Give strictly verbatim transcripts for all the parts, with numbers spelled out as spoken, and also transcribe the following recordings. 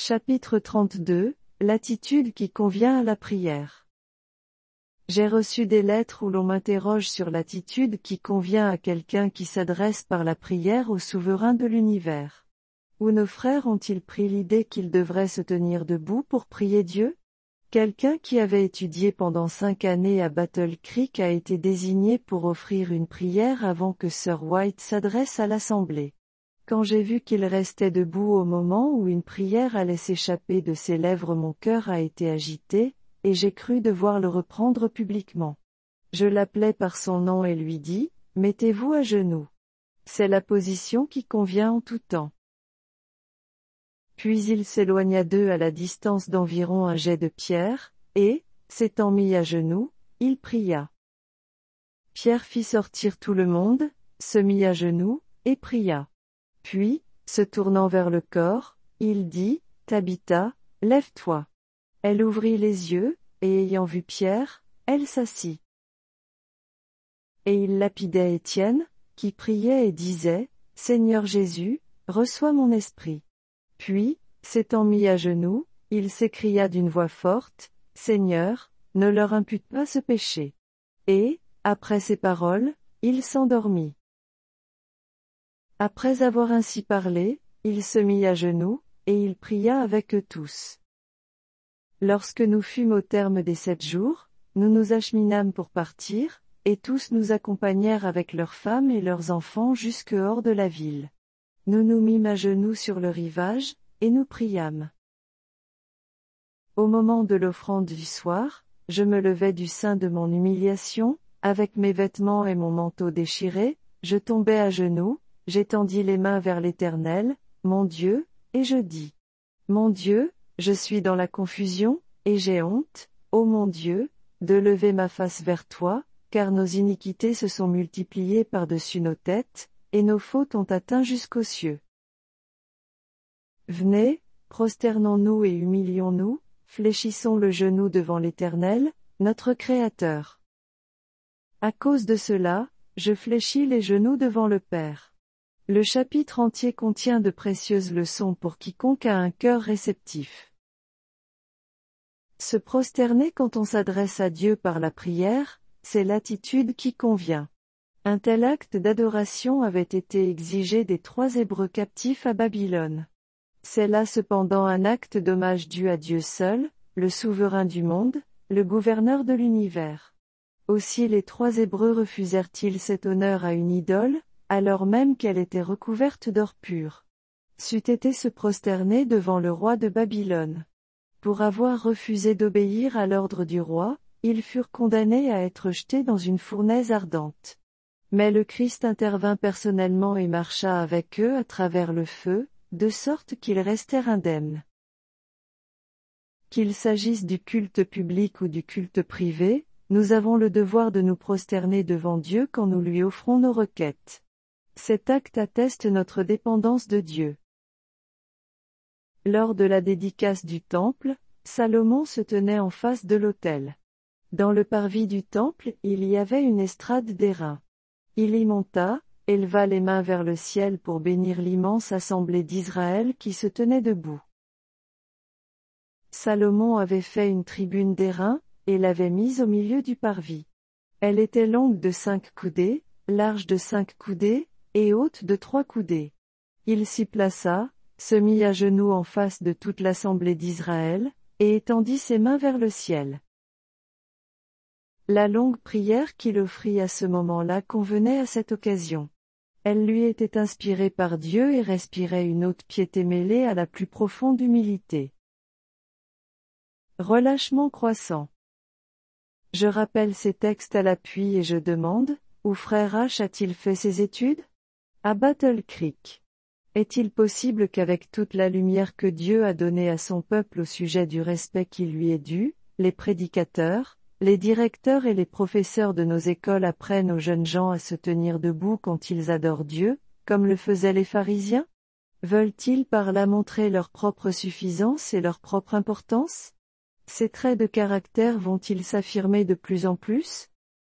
Chapitre trente-deux, l'attitude qui convient à la prière. J'ai reçu des lettres où l'on m'interroge sur l'attitude qui convient à quelqu'un qui s'adresse par la prière au souverain de l'univers. Où nos frères ont-ils pris l'idée qu'ils devraient se tenir debout pour prier Dieu? Quelqu'un qui avait étudié pendant cinq années à Battle Creek a été désigné pour offrir une prière avant que Sir White s'adresse à l'assemblée. Quand j'ai vu qu'il restait debout au moment où une prière allait s'échapper de ses lèvres, mon cœur a été agité, et j'ai cru devoir le reprendre publiquement. Je l'appelai par son nom et lui dis, « Mettez-vous à genoux. » C'est la position qui convient en tout temps. Puis il s'éloigna d'eux à la distance d'environ un jet de pierre, et, s'étant mis à genoux, il pria. Pierre fit sortir tout le monde, se mit à genoux, et pria. Puis, se tournant vers le corps, il dit, « Tabitha, lève-toi. » Elle ouvrit les yeux, et ayant vu Pierre, elle s'assit. Et il lapidait Étienne, qui priait et disait, « Seigneur Jésus, reçois mon esprit. » Puis, s'étant mis à genoux, il s'écria d'une voix forte, « Seigneur, ne leur impute pas ce péché. » Et, après ces paroles, il s'endormit. Après avoir ainsi parlé, il se mit à genoux, et il pria avec eux tous. Lorsque nous fûmes au terme des sept jours, nous nous acheminâmes pour partir, et tous nous accompagnèrent avec leurs femmes et leurs enfants jusque hors de la ville. Nous nous mîmes à genoux sur le rivage, et nous priâmes. Au moment de l'offrande du soir, je me levai du sein de mon humiliation, avec mes vêtements et mon manteau déchiré, je tombai à genoux, j'étendis les mains vers l'Éternel, mon Dieu, et je dis. Mon Dieu, je suis dans la confusion, et j'ai honte, ô mon Dieu, de lever ma face vers toi, car nos iniquités se sont multipliées par-dessus nos têtes, et nos fautes ont atteint jusqu'aux cieux. Venez, prosternons-nous et humilions-nous, fléchissons le genou devant l'Éternel, notre Créateur. À cause de cela, je fléchis les genoux devant le Père. Le chapitre entier contient de précieuses leçons pour quiconque a un cœur réceptif. Se prosterner quand on s'adresse à Dieu par la prière, c'est l'attitude qui convient. Un tel acte d'adoration avait été exigé des trois Hébreux captifs à Babylone. C'est là cependant un acte d'hommage dû à Dieu seul, le souverain du monde, le gouverneur de l'univers. Aussi les trois Hébreux refusèrent-ils cet honneur à une idole, alors même qu'elle était recouverte d'or pur. C'eût été se prosterner devant le roi de Babylone. Pour avoir refusé d'obéir à l'ordre du roi, ils furent condamnés à être jetés dans une fournaise ardente. Mais le Christ intervint personnellement et marcha avec eux à travers le feu, de sorte qu'ils restèrent indemnes. Qu'il s'agisse du culte public ou du culte privé, nous avons le devoir de nous prosterner devant Dieu quand nous lui offrons nos requêtes. Cet acte atteste notre dépendance de Dieu. Lors de la dédicace du temple, Salomon se tenait en face de l'autel. Dans le parvis du temple, il y avait une estrade d'airain. Il y monta, éleva les mains vers le ciel pour bénir l'immense assemblée d'Israël qui se tenait debout. Salomon avait fait une tribune d'airain, et l'avait mise au milieu du parvis. Elle était longue de cinq coudées, large de cinq coudées, et haute de trois coudées. Il s'y plaça, se mit à genoux en face de toute l'assemblée d'Israël, et étendit ses mains vers le ciel. La longue prière qu'il offrit à ce moment-là convenait à cette occasion. Elle lui était inspirée par Dieu et respirait une haute piété mêlée à la plus profonde humilité. Relâchement croissant. Je rappelle ces textes à l'appui et je demande, où frère H a-t-il fait ses études? À Battle Creek. Est-il possible qu'avec toute la lumière que Dieu a donnée à son peuple au sujet du respect qui lui est dû, les prédicateurs, les directeurs et les professeurs de nos écoles apprennent aux jeunes gens à se tenir debout quand ils adorent Dieu, comme le faisaient les pharisiens? Veulent-ils par là montrer leur propre suffisance et leur propre importance? Ces traits de caractère vont-ils s'affirmer de plus en plus?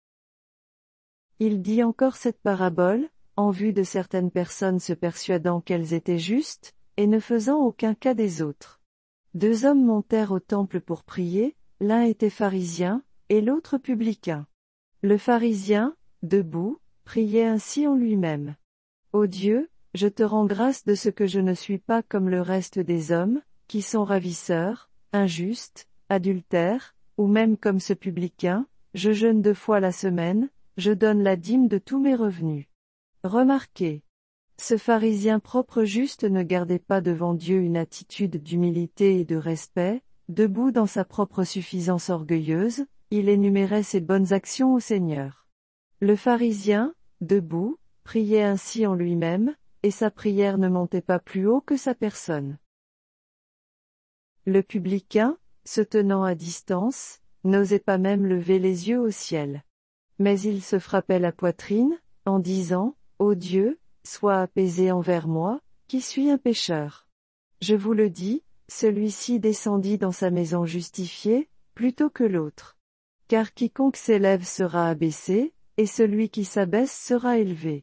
Il dit encore cette parabole, en vue de certaines personnes se persuadant qu'elles étaient justes, et ne faisant aucun cas des autres. Deux hommes montèrent au temple pour prier, l'un était pharisien, et l'autre publicain. Le pharisien, debout, priait ainsi en lui-même. Ô Dieu, je te rends grâce de ce que je ne suis pas comme le reste des hommes, qui sont ravisseurs, injustes, adultères, ou même comme ce publicain, je jeûne deux fois la semaine, je donne la dîme de tous mes revenus. Remarquez. Ce pharisien propre juste ne gardait pas devant Dieu une attitude d'humilité et de respect, debout dans sa propre suffisance orgueilleuse, il énumérait ses bonnes actions au Seigneur. Le pharisien, debout, priait ainsi en lui-même, et sa prière ne montait pas plus haut que sa personne. Le publicain, se tenant à distance, n'osait pas même lever les yeux au ciel. Mais il se frappait la poitrine, en disant, « Ô Dieu, sois apaisé envers moi, qui suis un pécheur. » Je vous le dis, celui-ci descendit dans sa maison justifié, plutôt que l'autre. Car quiconque s'élève sera abaissé, et celui qui s'abaisse sera élevé.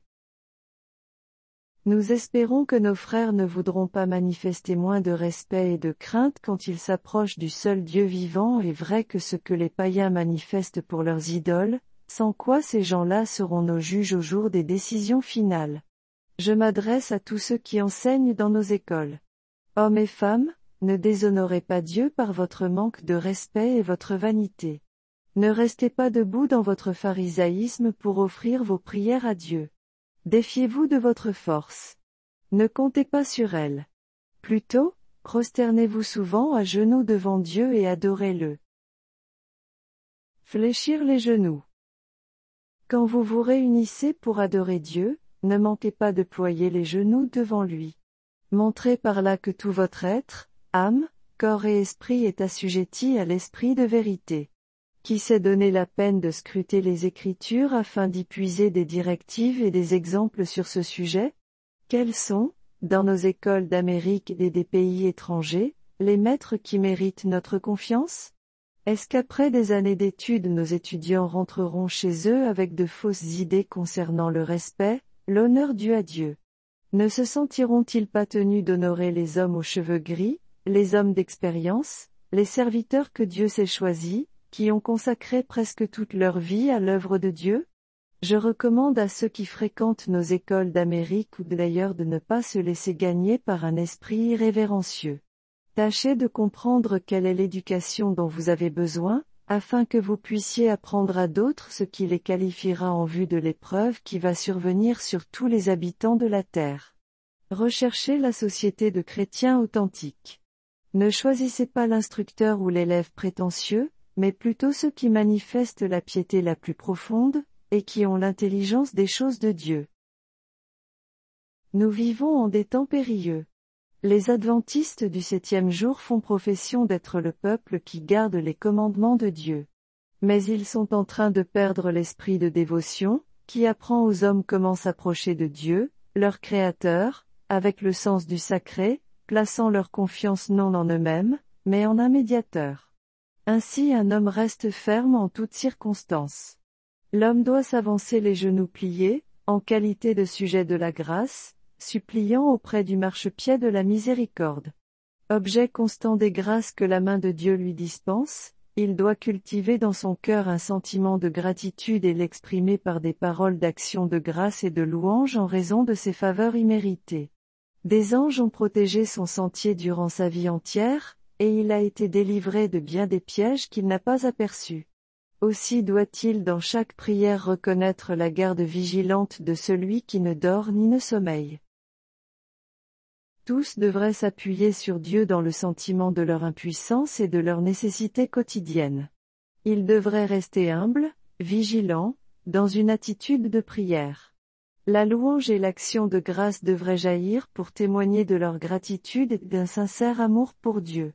Nous espérons que nos frères ne voudront pas manifester moins de respect et de crainte quand ils s'approchent du seul Dieu vivant et vrai que ce que les païens manifestent pour leurs idoles, sans quoi ces gens-là seront nos juges au jour des décisions finales. Je m'adresse à tous ceux qui enseignent dans nos écoles. Hommes et femmes, ne déshonorez pas Dieu par votre manque de respect et votre vanité. Ne restez pas debout dans votre pharisaïsme pour offrir vos prières à Dieu. Défiez-vous de votre force. Ne comptez pas sur elle. Plutôt, prosternez-vous souvent à genoux devant Dieu et adorez-le. Fléchir les genoux. Quand vous vous réunissez pour adorer Dieu, ne manquez pas de ployer les genoux devant lui. Montrez par là que tout votre être, âme, corps et esprit est assujetti à l'esprit de vérité. Qui s'est donné la peine de scruter les Écritures afin d'y puiser des directives et des exemples sur ce sujet? Quels sont, dans nos écoles d'Amérique et des pays étrangers, les maîtres qui méritent notre confiance? Est-ce qu'après des années d'études nos étudiants rentreront chez eux avec de fausses idées concernant le respect, l'honneur dû à Dieu? Ne se sentiront-ils pas tenus d'honorer les hommes aux cheveux gris, les hommes d'expérience, les serviteurs que Dieu s'est choisis, qui ont consacré presque toute leur vie à l'œuvre de Dieu? Je recommande à ceux qui fréquentent nos écoles d'Amérique ou d'ailleurs de ne pas se laisser gagner par un esprit irrévérencieux. Tâchez de comprendre quelle est l'éducation dont vous avez besoin, afin que vous puissiez apprendre à d'autres ce qui les qualifiera en vue de l'épreuve qui va survenir sur tous les habitants de la terre. Recherchez la société de chrétiens authentiques. Ne choisissez pas l'instructeur ou l'élève prétentieux, mais plutôt ceux qui manifestent la piété la plus profonde, et qui ont l'intelligence des choses de Dieu. Nous vivons en des temps périlleux. Les adventistes du septième jour font profession d'être le peuple qui garde les commandements de Dieu. Mais ils sont en train de perdre l'esprit de dévotion, qui apprend aux hommes comment s'approcher de Dieu, leur Créateur, avec le sens du sacré, plaçant leur confiance non en eux-mêmes, mais en un médiateur. Ainsi un homme reste ferme en toutes circonstances. L'homme doit s'avancer les genoux pliés, en qualité de sujet de la grâce, suppliant auprès du marchepied de la miséricorde. Objet constant des grâces que la main de Dieu lui dispense, il doit cultiver dans son cœur un sentiment de gratitude et l'exprimer par des paroles d'action de grâce et de louange en raison de ses faveurs imméritées. Des anges ont protégé son sentier durant sa vie entière, et il a été délivré de bien des pièges qu'il n'a pas aperçus. Aussi doit-il dans chaque prière reconnaître la garde vigilante de celui qui ne dort ni ne sommeille. Tous devraient s'appuyer sur Dieu dans le sentiment de leur impuissance et de leur nécessité quotidienne. Ils devraient rester humbles, vigilants, dans une attitude de prière. La louange et l'action de grâce devraient jaillir pour témoigner de leur gratitude et d'un sincère amour pour Dieu.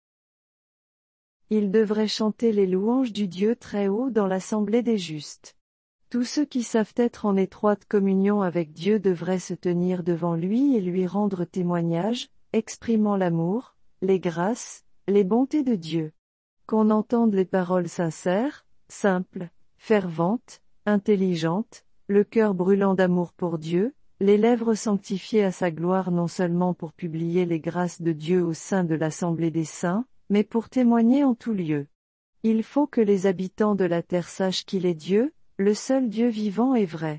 Ils devraient chanter les louanges du Dieu très haut dans l'assemblée des justes. Tous ceux qui savent être en étroite communion avec Dieu devraient se tenir devant lui et lui rendre témoignage, exprimant l'amour, les grâces, les bontés de Dieu. Qu'on entende les paroles sincères, simples, ferventes, intelligentes, le cœur brûlant d'amour pour Dieu, les lèvres sanctifiées à sa gloire non seulement pour publier les grâces de Dieu au sein de l'assemblée des saints, mais pour témoigner en tout lieu. Il faut que les habitants de la terre sachent qu'il est Dieu, le seul Dieu vivant et vrai.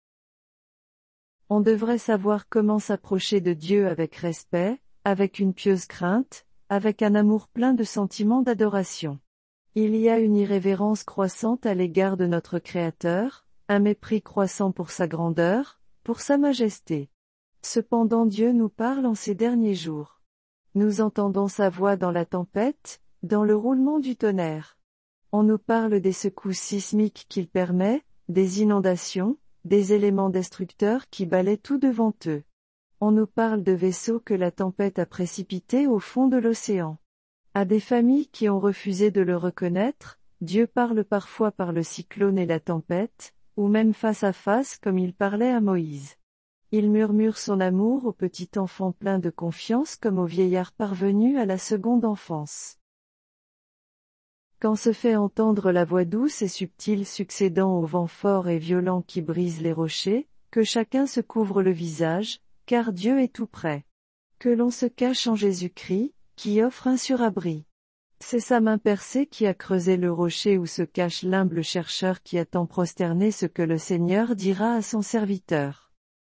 On devrait savoir comment s'approcher de Dieu avec respect, avec une pieuse crainte, avec un amour plein de sentiments d'adoration. Il y a une irrévérence croissante à l'égard de notre Créateur, un mépris croissant pour sa grandeur, pour sa majesté. Cependant Dieu nous parle en ces derniers jours. Nous entendons sa voix dans la tempête, dans le roulement du tonnerre. On nous parle des secousses sismiques qu'il permet, des inondations, des éléments destructeurs qui balaient tout devant eux. On nous parle de vaisseaux que la tempête a précipités au fond de l'océan. À des familles qui ont refusé de le reconnaître, Dieu parle parfois par le cyclone et la tempête, ou même face à face comme il parlait à Moïse. Il murmure son amour au petit enfant plein de confiance comme au vieillard parvenu à la seconde enfance. Quand se fait entendre la voix douce et subtile succédant au vent fort et violent qui brise les rochers, que chacun se couvre le visage, car Dieu est tout près. Que l'on se cache en Jésus-Christ, qui offre un surabri. C'est sa main percée qui a creusé le rocher où se cache l'humble chercheur qui attend prosterné ce que le Seigneur dira à son serviteur.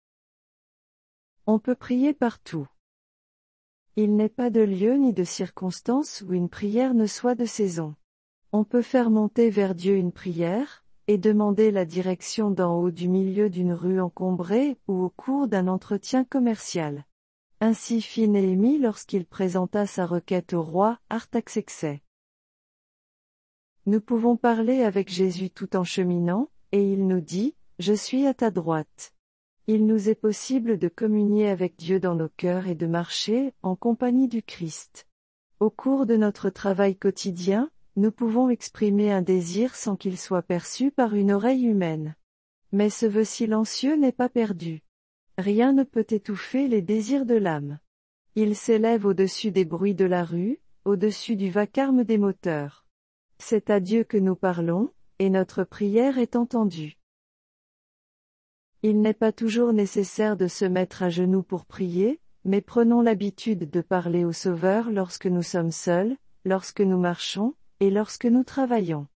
On peut prier partout. Il n'est pas de lieu ni de circonstance où une prière ne soit de saison. On peut faire monter vers Dieu une prière, et demander la direction d'en haut du milieu d'une rue encombrée ou au cours d'un entretien commercial. Ainsi fit Néhémie lorsqu'il présenta sa requête au roi Artaxerxès. Nous pouvons parler avec Jésus tout en cheminant, et il nous dit, « Je suis à ta droite ». Il nous est possible de communier avec Dieu dans nos cœurs et de marcher en compagnie du Christ. Au cours de notre travail quotidien, nous pouvons exprimer un désir sans qu'il soit perçu par une oreille humaine. Mais ce vœu silencieux n'est pas perdu. Rien ne peut étouffer les désirs de l'âme. Il s'élève au-dessus des bruits de la rue, au-dessus du vacarme des moteurs. C'est à Dieu que nous parlons, et notre prière est entendue. Il n'est pas toujours nécessaire de se mettre à genoux pour prier, mais prenons l'habitude de parler au Sauveur lorsque nous sommes seuls, lorsque nous marchons, et lorsque nous travaillons.